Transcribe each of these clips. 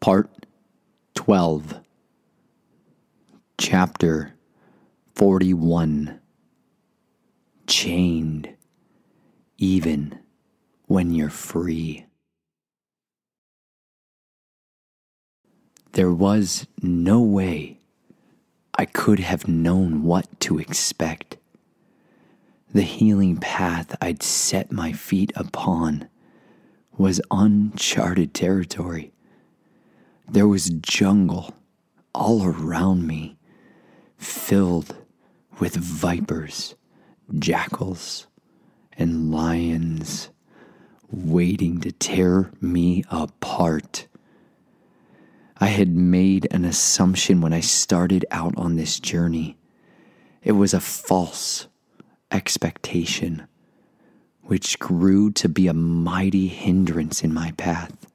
Part 12, Chapter 41. Chained, even when you're free. There was no way I could have known what to expect. The healing path I'd set my feet upon was uncharted territory. There was jungle all around me, filled with vipers, jackals, and lions waiting to tear me apart. I had made an assumption when I started out on this journey. It was a false expectation, which grew to be a mighty hindrance in my path.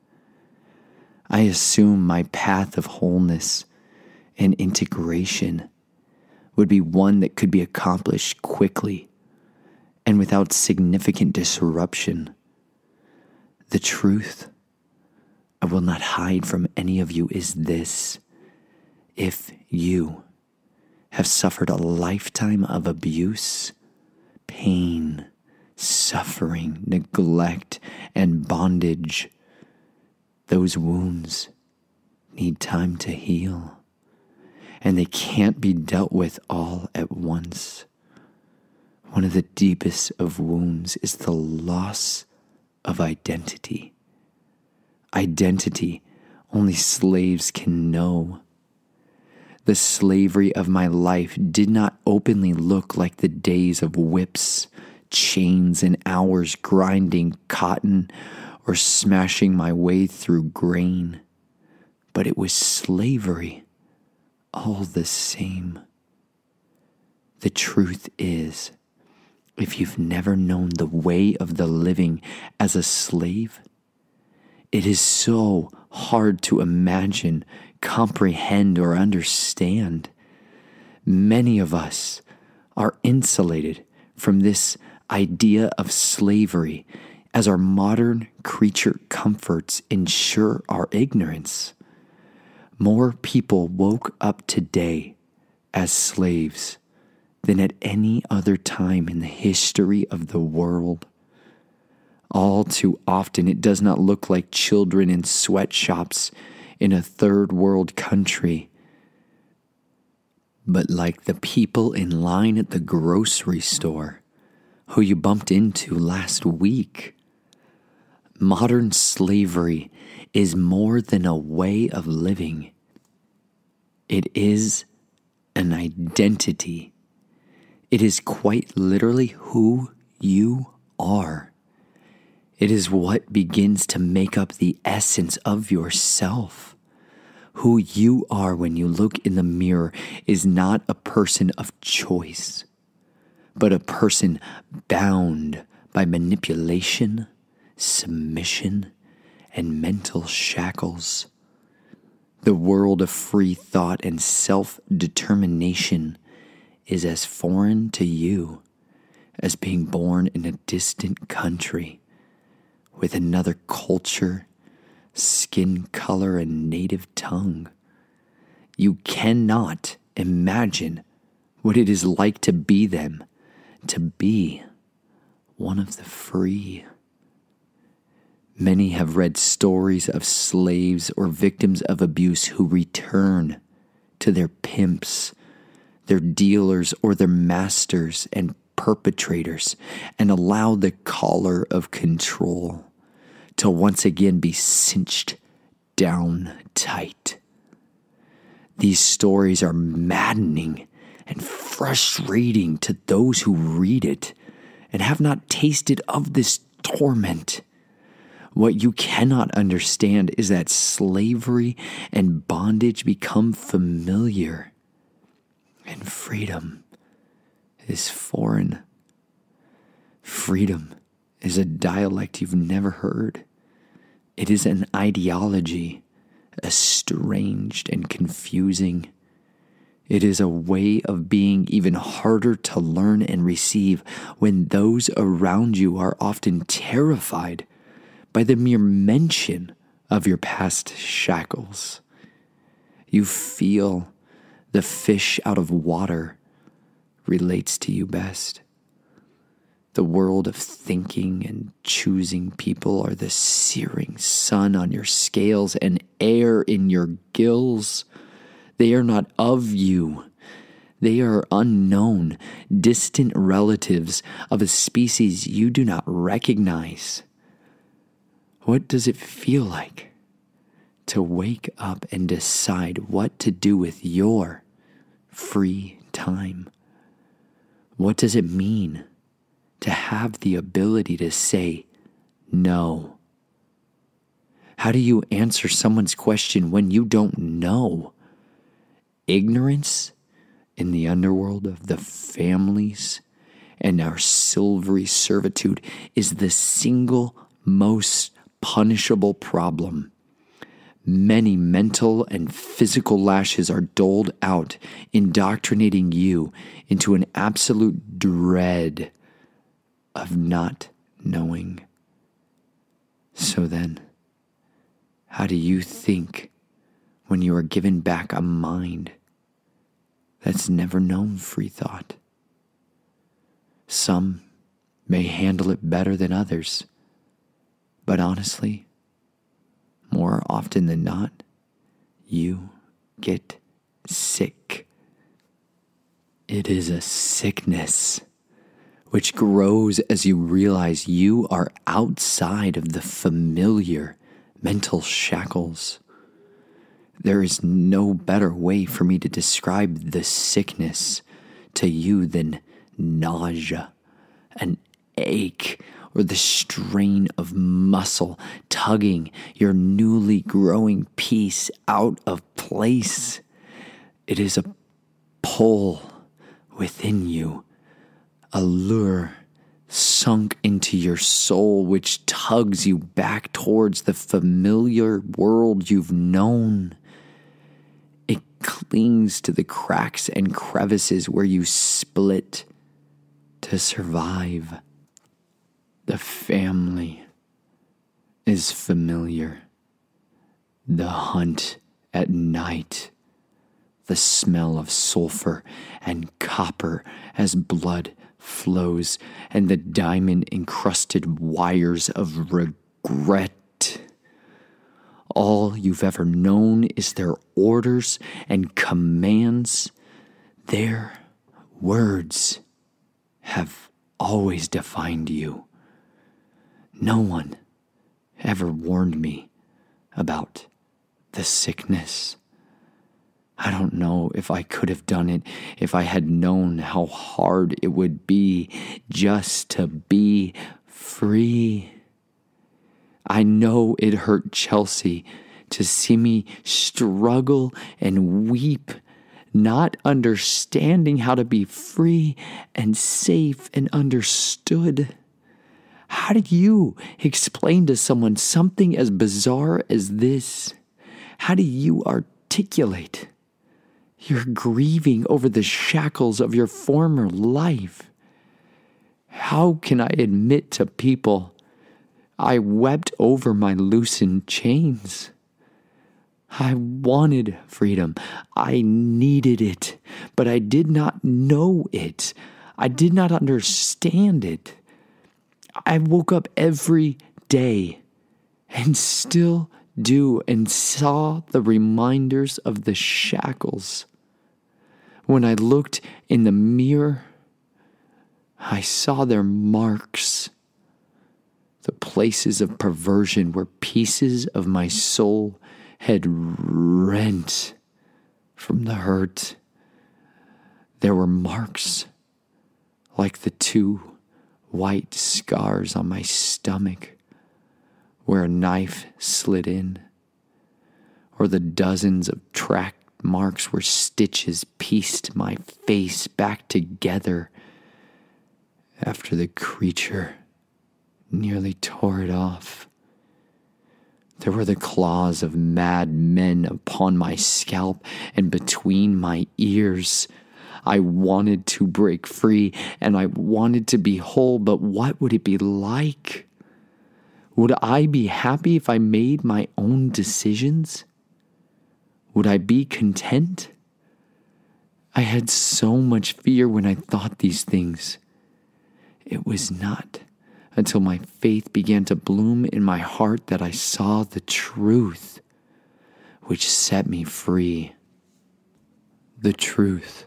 I assumed my path of wholeness and integration would be one that could be accomplished quickly and without significant disruption. The truth I will not hide from any of you is this: if you have suffered a lifetime of abuse, pain, suffering, neglect, and bondage, those wounds need time to heal, and they can't be dealt with all at once. One of the deepest of wounds is the loss of identity. Identity only slaves can know. The slavery of my life did not openly look like the days of whips, chains, and hours grinding cotton or smashing my way through grain, but it was slavery all the same. The truth is, if you've never known the way of the living as a slave, it is so hard to imagine, comprehend, or understand. Many of us are insulated from this idea of slavery as our modern creature comforts ensure our ignorance. More people woke up today as slaves than at any other time in the history of the world. All too often, it does not look like children in sweatshops in a third world country, but like the people in line at the grocery store who you bumped into last week. Modern slavery is more than a way of living. It is an identity. It is quite literally who you are. It is what begins to make up the essence of yourself. Who you are when you look in the mirror is not a person of choice, but a person bound by manipulation, submission, and mental shackles. The world of free thought and self-determination is as foreign to you as being born in a distant country with another culture, skin color, and native tongue. You cannot imagine what it is like to be them, to be one of the free. Many have read stories of slaves or victims of abuse who return to their pimps, their dealers, or their masters and perpetrators and allow the collar of control to once again be cinched down tight. These stories are maddening and frustrating to those who read it and have not tasted of this torment. What you cannot understand is that slavery and bondage become familiar, and freedom is foreign. Freedom is a dialect you've never heard. It is an ideology, estranged and confusing. It is a way of being even harder to learn and receive when those around you are often terrified by the mere mention of your past shackles. You feel the fish out of water relates to you best. The world of thinking and choosing people are the searing sun on your scales and air in your gills. They are not of you. They are unknown, distant relatives of a species you do not recognize. What does it feel like to wake up and decide what to do with your free time? What does it mean to have the ability to say no? How do you answer someone's question when you don't know? Ignorance in the underworld of the families and our silvery servitude is the single most punishable problem. Many mental and physical lashes are doled out, indoctrinating you into an absolute dread of not knowing. So then, how do you think when you are given back a mind that's never known free thought? Some may handle it better than others, but honestly, more often than not, you get sick. It is a sickness which grows as you realize you are outside of the familiar mental shackles. There is no better way for me to describe the sickness to you than nausea, an ache, or the strain of muscle tugging your newly growing piece out of place. It is a pull within you, a lure sunk into your soul which tugs you back towards the familiar world you've known. It clings to the cracks and crevices where you split to survive. The family is familiar. The hunt at night, the smell of sulfur and copper as blood flows, and the diamond-encrusted wires of regret. All you've ever known is their orders and commands. Their words have always defined you. No one ever warned me about the sickness. I don't know if I could have done it if I had known how hard it would be just to be free. I know it hurt Chelsea to see me struggle and weep, not understanding how to be free and safe and understood. How did you explain to someone something as bizarre as this? How do you articulate you're grieving over the shackles of your former life? How can I admit to people I wept over my loosened chains? I wanted freedom. I needed it, but I did not know it. I did not understand it. I woke up every day and still do and saw the reminders of the shackles. When I looked in the mirror, I saw their marks, the places of perversion where pieces of my soul had rent from the hurt. There were marks like the 2 white scars on my stomach where a knife slid in, or the dozens of track marks where stitches pieced my face back together after the creature nearly tore it off. There were the claws of mad men upon my scalp and between my ears. I wanted to break free and I wanted to be whole, but what would it be like? Would I be happy if I made my own decisions? Would I be content? I had so much fear when I thought these things. It was not until my faith began to bloom in my heart that I saw the truth, which set me free. The truth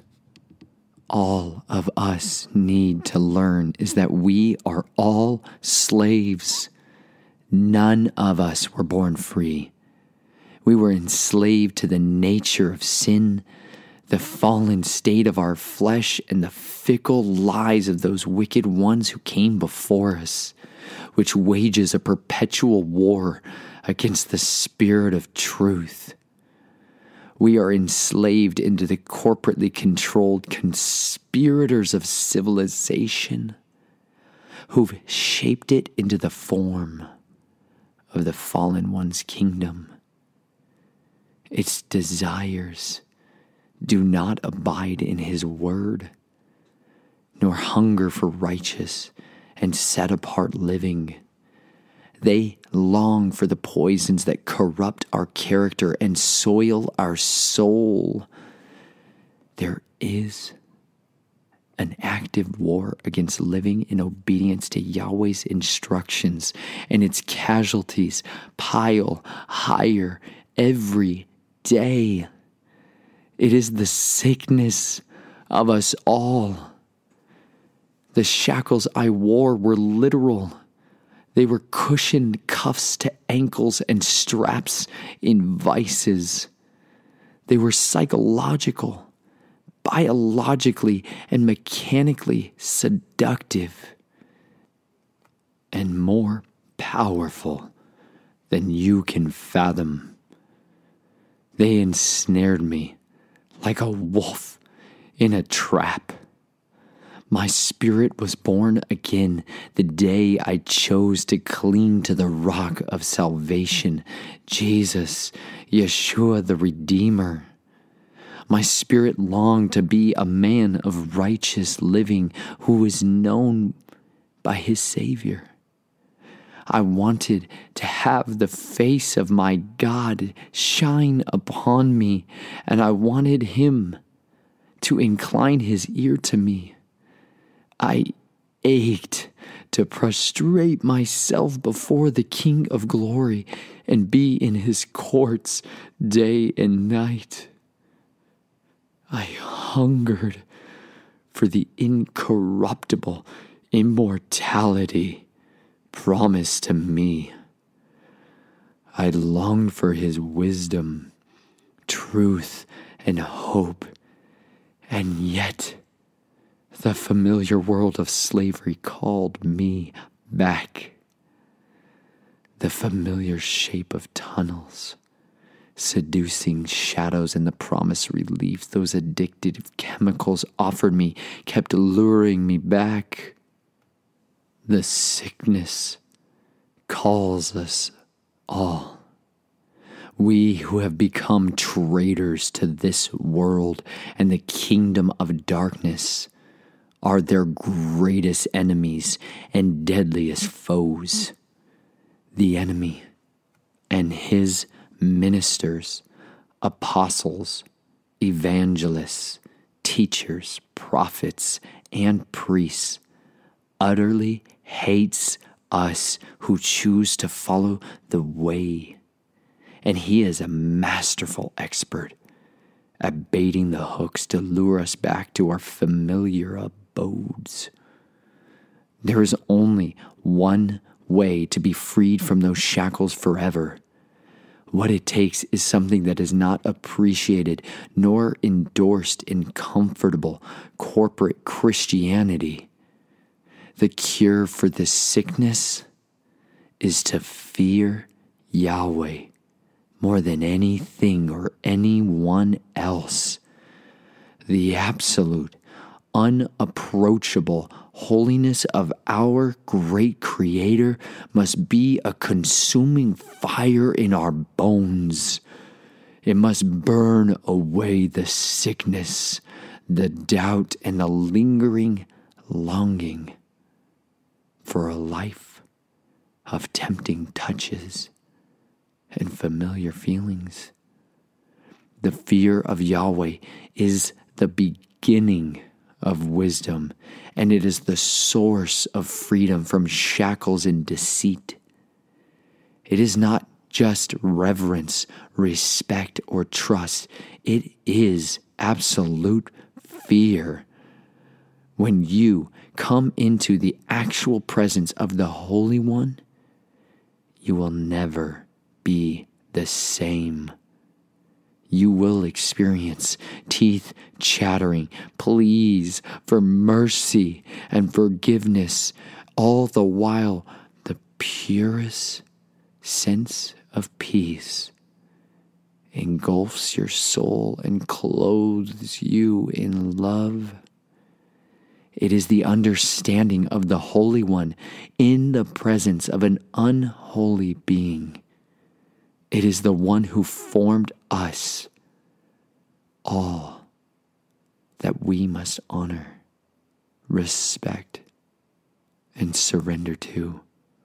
all of us need to learn is that we are all slaves. None of us were born free. We were enslaved to the nature of sin, the fallen state of our flesh, and the fickle lies of those wicked ones who came before us, which wages a perpetual war against the spirit of truth. We are enslaved into the corporately controlled conspirators of civilization who've shaped it into the form of the fallen one's kingdom. Its desires do not abide in his word, nor hunger for righteous and set-apart living. They long for the poisons that corrupt our character and soil our soul. There is an active war against living in obedience to Yahweh's instructions, and its casualties pile higher every day. It is the sickness of us all. The shackles I wore were literal. They were cushioned cuffs to ankles and straps in vices. They were psychological, biologically and mechanically seductive, and more powerful than you can fathom. They ensnared me like a wolf in a trap. My spirit was born again the day I chose to cling to the rock of salvation, Jesus, Yeshua the Redeemer. My spirit longed to be a man of righteous living who was known by his Savior. I wanted to have the face of my God shine upon me, and I wanted him to incline his ear to me. I ached to prostrate myself before the King of Glory and be in his courts day and night. I hungered for the incorruptible immortality promised to me. I longed for his wisdom, truth, and hope, and yet the familiar world of slavery called me back. The familiar shape of tunnels, seducing shadows, and the promised relief those addictive chemicals offered me kept luring me back. The sickness calls us all. We who have become traitors to this world and the kingdom of darkness are their greatest enemies and deadliest foes. The enemy and his ministers, apostles, evangelists, teachers, prophets, and priests utterly hates us who choose to follow the way. And he is a masterful expert at baiting the hooks to lure us back to our familiar abodes. There is only one way to be freed from those shackles forever. What it takes is something that is not appreciated nor endorsed in comfortable corporate Christianity. The cure for this sickness is to fear Yahweh more than anything or anyone else. The absolute, unapproachable holiness of our great Creator must be a consuming fire in our bones. It must burn away the sickness, the doubt, and the lingering longing for a life of tempting touches and familiar feelings. The fear of Yahweh is the beginning of wisdom, and it is the source of freedom from shackles and deceit. It is not just reverence, respect, or trust. It is absolute fear. When you come into the actual presence of the Holy One, you will never be the same. You will experience teeth chattering, pleas for mercy and forgiveness, all the while the purest sense of peace engulfs your soul and clothes you in love. It is the understanding of the Holy One in the presence of an unholy being. It is the one who formed us, all that we must honor, respect, and surrender to.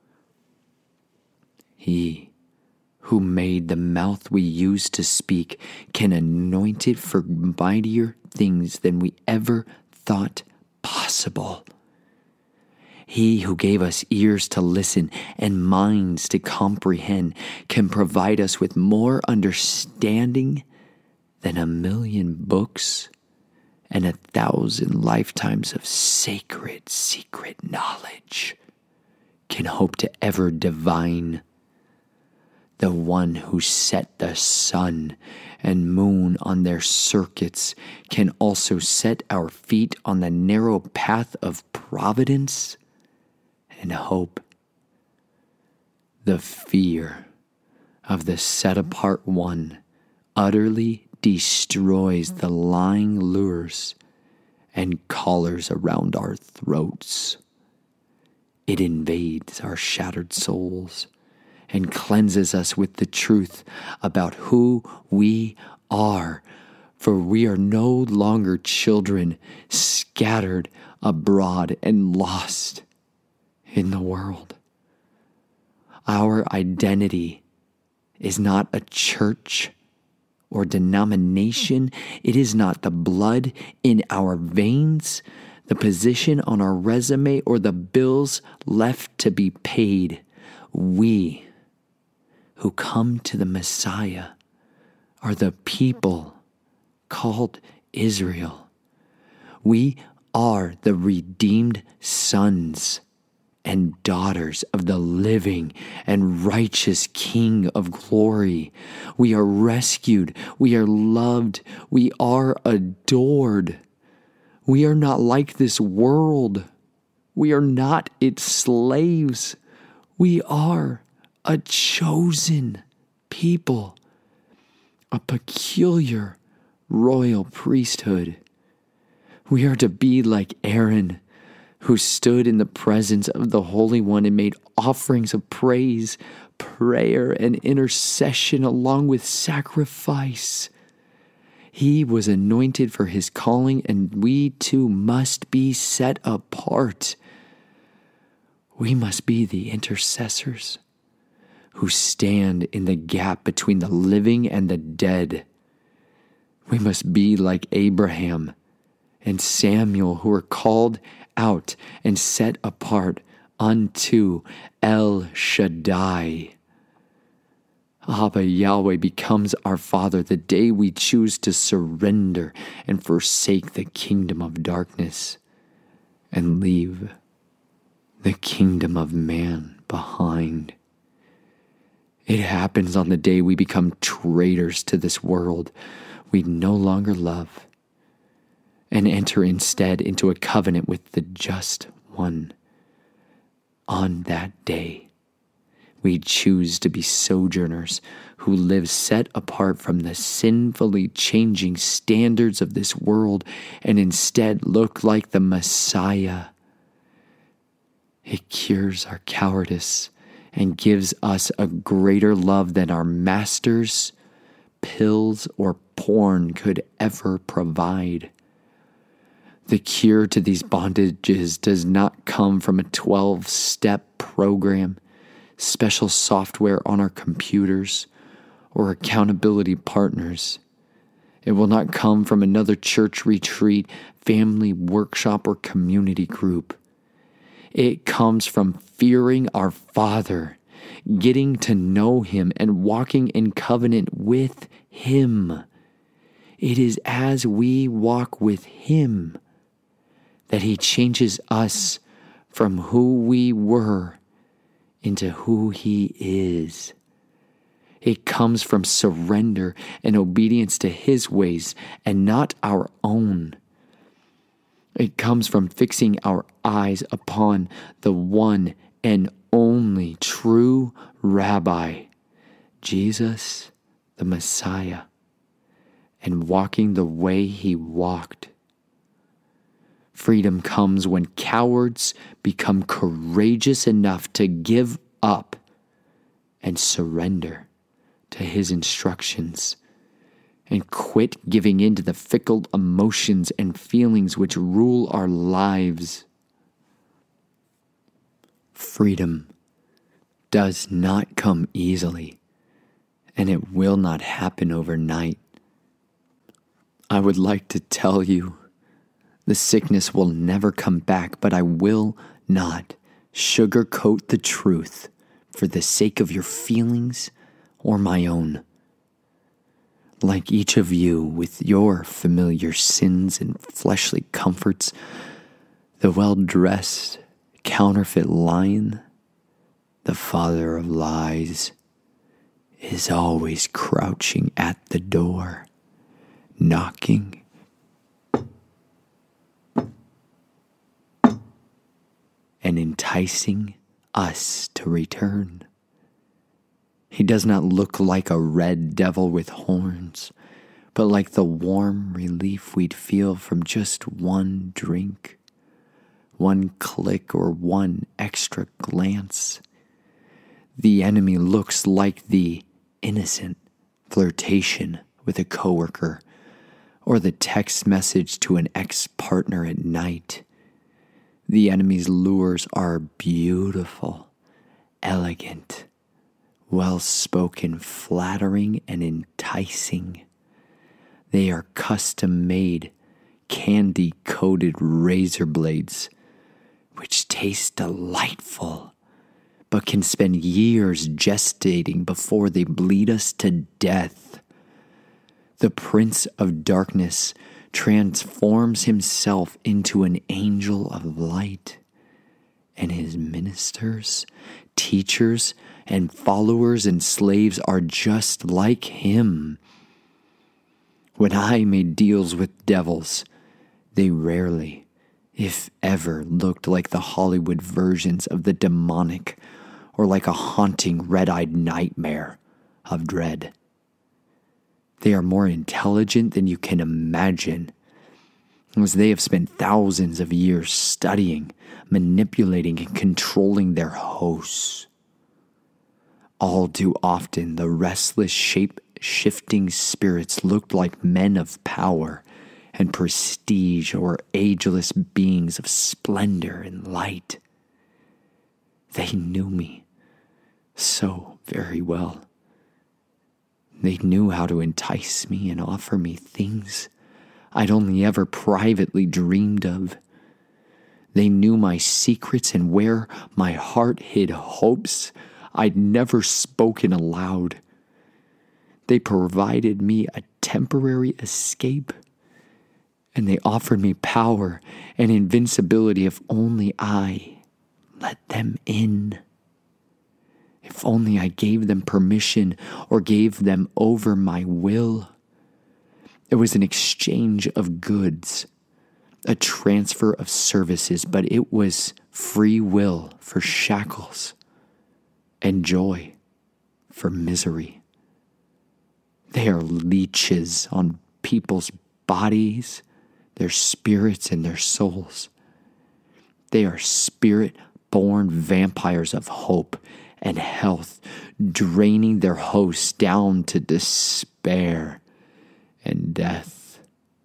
He who made the mouth we use to speak can anoint it for mightier things than we ever thought possible. He who gave us ears to listen and minds to comprehend can provide us with more understanding than 1,000,000 books and 1,000 lifetimes of sacred, secret knowledge can hope to ever divine. The one who set the sun and moon on their circuits can also set our feet on the narrow path of providence and hope. The fear of the set-apart one utterly destroys the lying lures and collars around our throats. It invades our shattered souls and cleanses us with the truth about who we are, for we are no longer children scattered abroad and lost in the world. Our identity is not a church or denomination. It is not the blood in our veins, the position on our resume, or the bills left to be paid. We who come to the Messiah are the people called Israel. We are the redeemed sons and daughters of the living and righteous King of glory. We are rescued. We are loved. We are adored. We are not like this world. We are not its slaves. We are a chosen people, a peculiar royal priesthood. We are to be like Aaron, who stood in the presence of the Holy One and made offerings of praise, prayer, and intercession along with sacrifice. He was anointed for his calling, and we too must be set apart. We must be the intercessors who stand in the gap between the living and the dead. We must be like Abraham and Samuel, who were called out and set apart unto El Shaddai. Abba Yahweh becomes our Father the day we choose to surrender and forsake the kingdom of darkness and leave the kingdom of man behind. It happens on the day we become traitors to this world we no longer love and enter instead into a covenant with the just one. On that day, we choose to be sojourners who live set apart from the sinfully changing standards of this world and instead look like the Messiah. It cures our cowardice and gives us a greater love than our masters, pills, or porn could ever provide. The cure to these bondages does not come from a 12-step program special software on our computers, or accountability partners. It will not come from another church retreat, family workshop, or community group. It comes from fearing our Father, getting to know Him, and walking in covenant with Him. It is as we walk with Him that He changes us from who we were into who He is. It comes from surrender and obedience to His ways and not our own. It comes from fixing our eyes upon the one and only true Rabbi, Jesus the Messiah, and walking the way He walked. Freedom comes when cowards become courageous enough to give up and surrender to His instructions and quit giving in to the fickle emotions and feelings which rule our lives. Freedom does not come easily, and it will not happen overnight. I would like to tell you the sickness will never come back, but I will not sugarcoat the truth for the sake of your feelings or my own. Like each of you with your familiar sins and fleshly comforts, the well-dressed counterfeit lion, the father of lies, is always crouching at the door, knocking and enticing us to return. He does not look like a red devil with horns, but like the warm relief we'd feel from just one drink, one click, or one extra glance. The enemy looks like the innocent flirtation with a coworker, or the text message to an ex-partner at night. The enemy's lures are beautiful, elegant, well-spoken, flattering, and enticing. They are custom-made, candy-coated razor blades, which taste delightful, but can spend years gestating before they bleed us to death. The Prince of Darkness transforms himself into an angel of light, and his ministers, teachers, and followers and slaves are just like him. When I made deals with devils, they rarely, if ever, looked like the Hollywood versions of the demonic or like a haunting red-eyed nightmare of dread. They are more intelligent than you can imagine, as they have spent thousands of years studying, manipulating, and controlling their hosts. All too often, the restless, shape-shifting spirits looked like men of power and prestige, or ageless beings of splendor and light. They knew me so very well. They knew how to entice me and offer me things I'd only ever privately dreamed of. They knew my secrets and where my heart hid hopes I'd never spoken aloud. They provided me a temporary escape, and they offered me power and invincibility if only I let them in. If only I gave them permission or gave them over my will. It was an exchange of goods, a transfer of services, but it was free will for shackles and joy for misery. They are leeches on people's bodies, their spirits, and their souls. They are spirit-born vampires of hope and health, draining their hosts down to despair and death.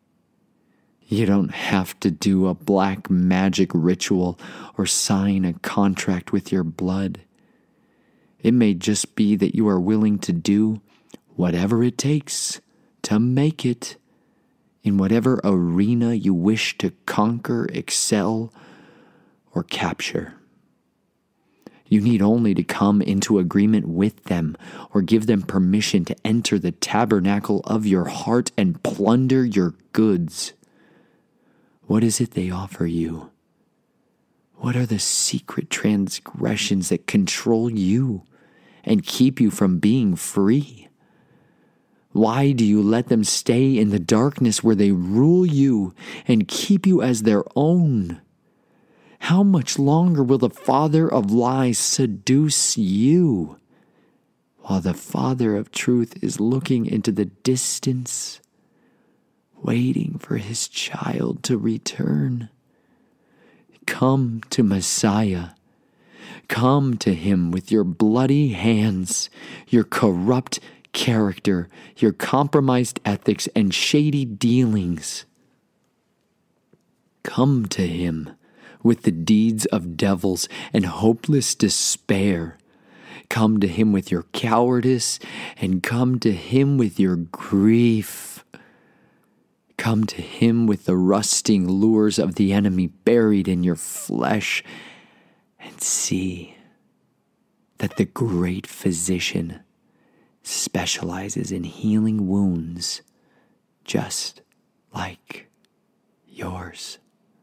You don't have to do a black magic ritual or sign a contract with your blood. It may just be that you are willing to do whatever it takes to make it in whatever arena you wish to conquer, excel, or capture. You need only to come into agreement with them or give them permission to enter the tabernacle of your heart and plunder your goods. What is it they offer you? What are the secret transgressions that control you and keep you from being free? Why do you let them stay in the darkness where they rule you and keep you as their own? How much longer will the father of lies seduce you, while the Father of truth is looking into the distance, waiting for his child to return? Come to Messiah. Come to him with your bloody hands, your corrupt character, your compromised ethics, and shady dealings. Come to him with the deeds of devils and hopeless despair. Come to him with your cowardice, and come to him with your grief. Come to him with the rusting lures of the enemy buried in your flesh, and see that the great physician specializes in healing wounds just like yours.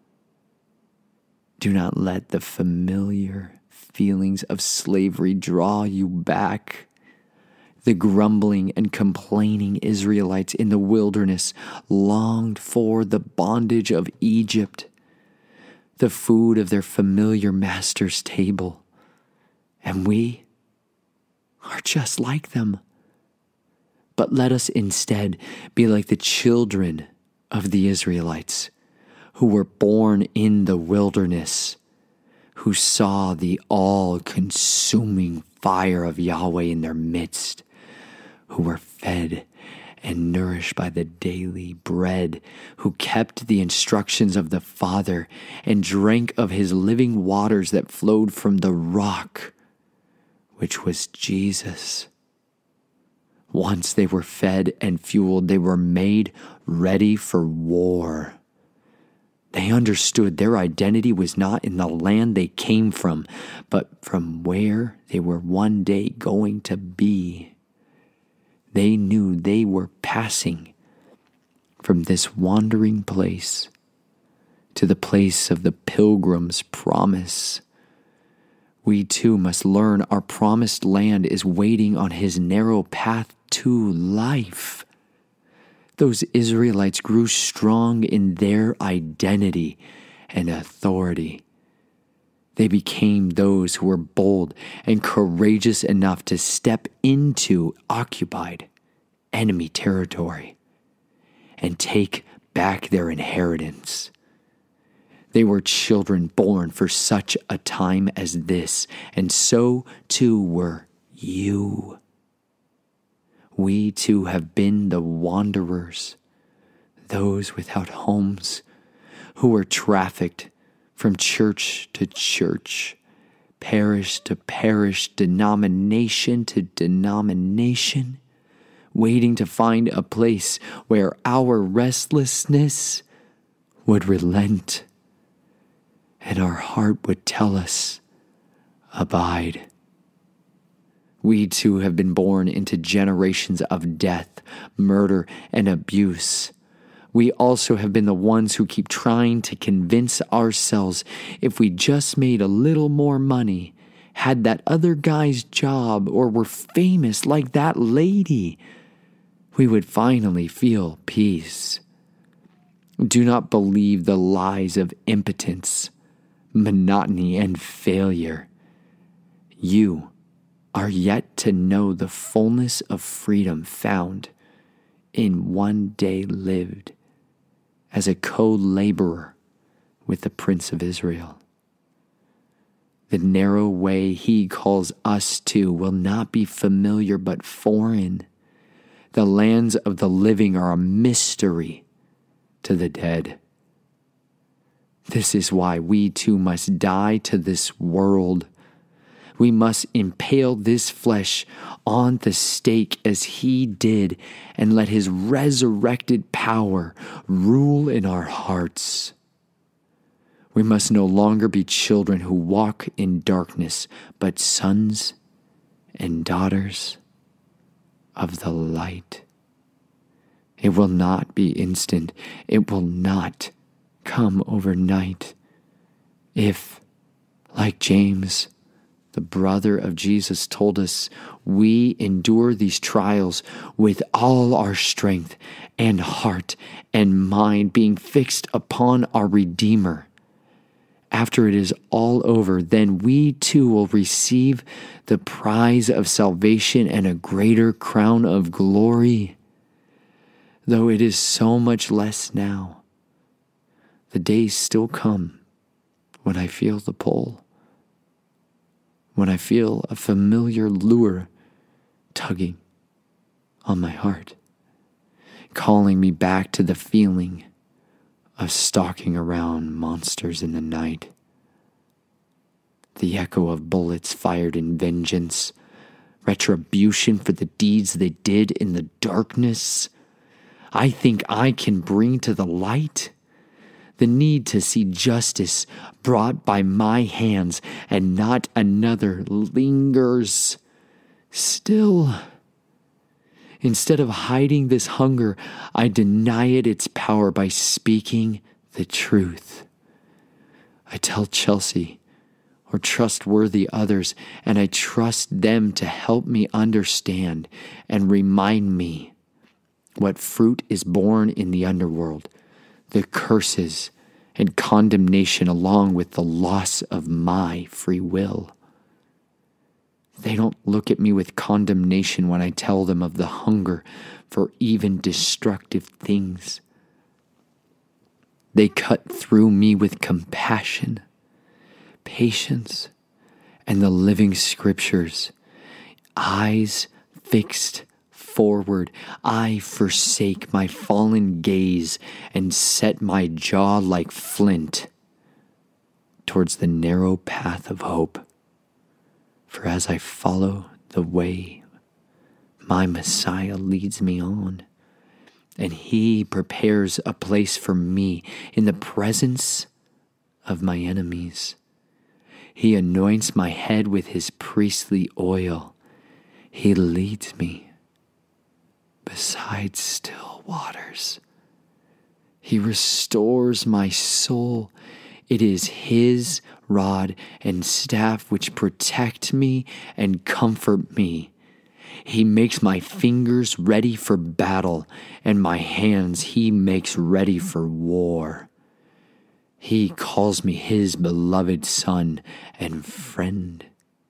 Do not let the familiar feelings of slavery draw you back. The grumbling and complaining Israelites in the wilderness longed for the bondage of Egypt, the food of their familiar master's table. And we are just like them. But let us instead be like the children of the Israelites, who were born in the wilderness, who saw the all-consuming fire of Yahweh in their midst, who were fed and nourished by the daily bread, who kept the instructions of the Father and drank of his living waters that flowed from the rock, which was Jesus. Once they were fed and fueled, they were made ready for war. They understood their identity was not in the land they came from, but from where they were one day going to be. They knew they were passing from this wandering place to the place of the pilgrim's promise. We too must learn our promised land is waiting on his narrow path to life. Those Israelites grew strong in their identity and authority. They became those who were bold and courageous enough to step into occupied enemy territory and take back their inheritance. They were children born for such a time as this, and so too were you. We too have been the wanderers, those without homes, who were trafficked from church to church, parish to parish, denomination to denomination, waiting to find a place where our restlessness would relent and our heart would tell us, abide. We too have been born into generations of death, murder, and abuse. We also have been the ones who keep trying to convince ourselves if we just made a little more money, had that other guy's job, or were famous like that lady, we would finally feel peace. Do not believe the lies of impotence, monotony, and failure. You are yet to know the fullness of freedom found in one day lived as a co-laborer with the Prince of Israel. The narrow way he calls us to will not be familiar but foreign. The lands of the living are a mystery to the dead. This is why we too must die to this world. We must impale this flesh on the stake as he did, and let his resurrected power rule in our hearts. We must no longer be children who walk in darkness, but sons and daughters of the light. It will not be instant. It will not come overnight. If, like James, the brother of Jesus, told us, we endure these trials with all our strength and heart and mind being fixed upon our Redeemer. After it is all over, then we too will receive the prize of salvation and a greater crown of glory. Though it is so much less now, the days still come when I feel the pull, when I feel a familiar lure tugging on my heart, calling me back to the feeling of stalking around monsters in the night. The echo of bullets fired in vengeance, retribution for the deeds they did in the darkness. I think I can bring to the light. The need to see justice brought by my hands and not another lingers still. Instead of hiding this hunger, I deny it its power by speaking the truth. I tell Chelsea or trustworthy others, and I trust them to help me understand and remind me what fruit is born in the underworld, the curses and condemnation along with the loss of my free will. They don't look at me with condemnation when I tell them of the hunger for even destructive things. They cut through me with compassion, patience, and the living scriptures. Eyes fixed forward, I forsake my fallen gaze and set my jaw like flint towards the narrow path of hope. For as I follow the way, my Messiah leads me on, and he prepares a place for me in the presence of my enemies. He anoints my head with his priestly oil. He leads me beside still waters. He restores my soul. It is his rod and staff which protect me and comfort me. He makes my fingers ready for battle, and my hands he makes ready for war. He calls me his beloved son and friend.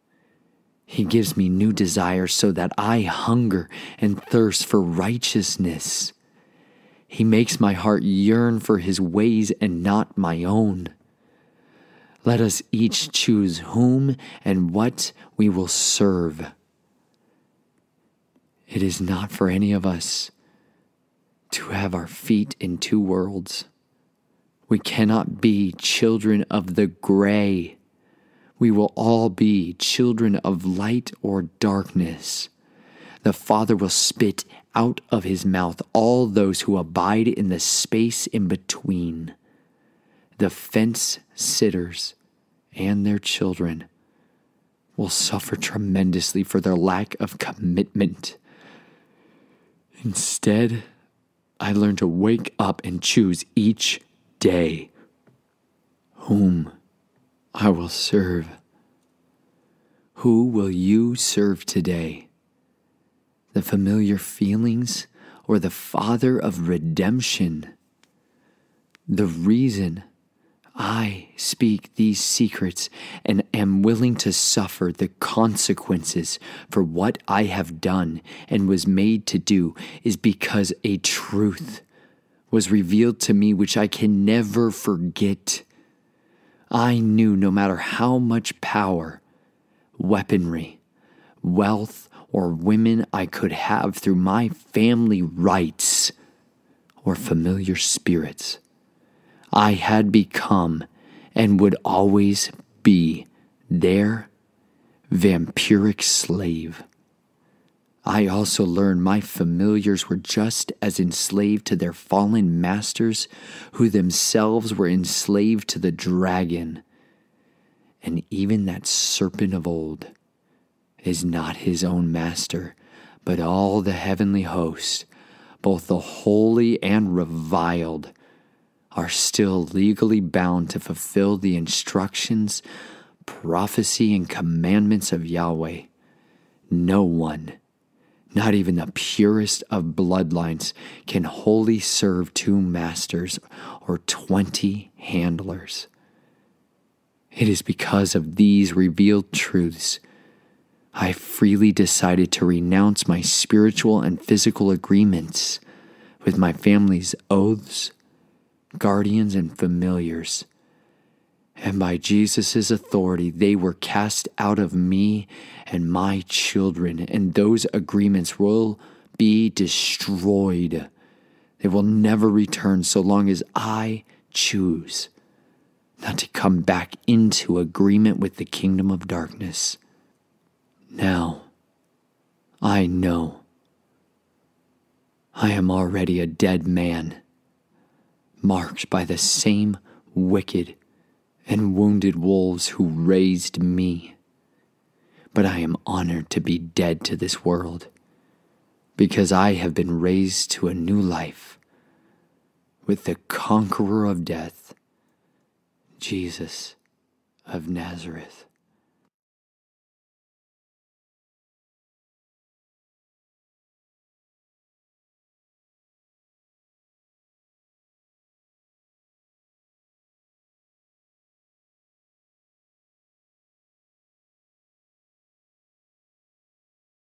He gives me new desires so that I hunger and thirst for righteousness. He makes my heart yearn for his ways and not my own. Let us each choose whom and what we will serve. It is not for any of us to have our feet in two worlds. We cannot be children of the gray. We will all be children of light or darkness. The Father will spit out of his mouth all those who abide in the space in between. The fence sitters and their children will suffer tremendously for their lack of commitment. Instead, I learn to wake up and choose each day whom I will serve. Who will you serve today? The familiar feelings or the Father of redemption? The reason I speak these secrets and am willing to suffer the consequences for what I have done and was made to do is because a truth was revealed to me which I can never forget. I knew no matter how much power, weaponry, wealth, or women I could have through my family rights or familiar spirits, I had become and would always be there, vampiric slave. I also learned my familiars were just as enslaved to their fallen masters, who themselves were enslaved to the dragon. And even that serpent of old is not his own master, but all the heavenly host, both the holy and reviled, are still legally bound to fulfill the instructions, prophecy, and commandments of Yahweh. No one, not even the purest of bloodlines, can wholly serve 2 masters or 20 handlers. It is because of these revealed truths I freely decided to renounce my spiritual and physical agreements with my family's oaths, guardians, and familiars. And by Jesus' authority, they were cast out of me and my children, and those agreements will be destroyed. They will never return so long as I choose not to come back into agreement with the kingdom of darkness. Now, I know I am already a dead man, marked by the same wicked and wounded wolves who raised me. But I am honored to be dead to this world, because I have been raised to a new life with the conqueror of death, Jesus of Nazareth.